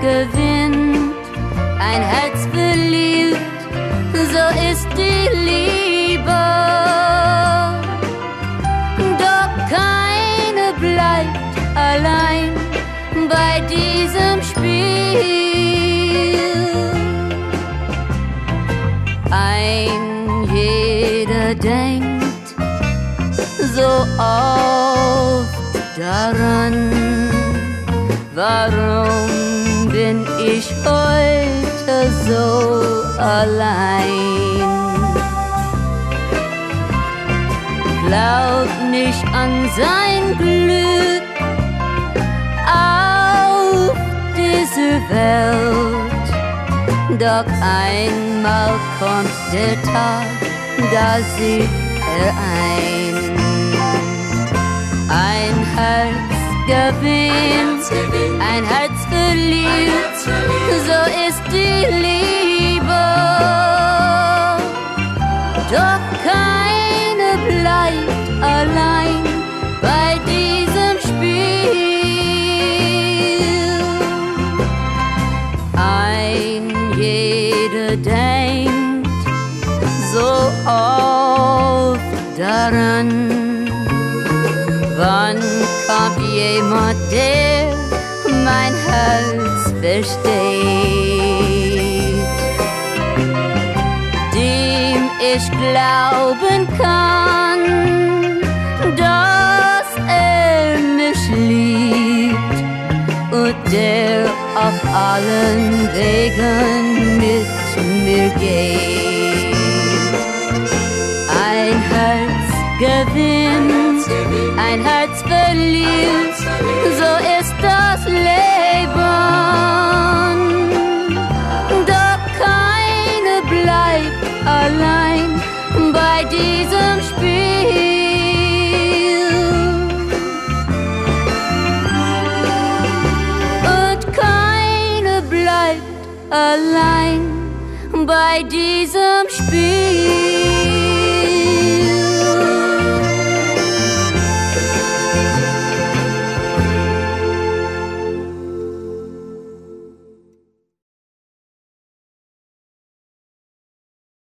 gewinnt, ein Herz verliert, so ist die Liebe. Doch keine bleibt allein bei diesem Spiel. Ein jeder denkt so oft daran, warum bin ich heute so allein? Glaubt nicht an sein Glück auf diese Welt, doch einmal kommt der Tag, da sieht er ein. Ein Herz gewinnt, ein Herz verliert, so ist die Liebe. Doch keine bleibt allein bei diesem Spiel. Ein jeder denkt so oft daran, wann kommt jemand, der mein Herz versteht, dem ich glauben kann, dass er mich liebt und der auf allen Wegen mit mir geht. Ein Herz gewinnt, ein Herz verliert, so ist das Leben. Doch keine bleibt allein bei diesem Spiel. Und keine bleibt allein bei diesem Spiel.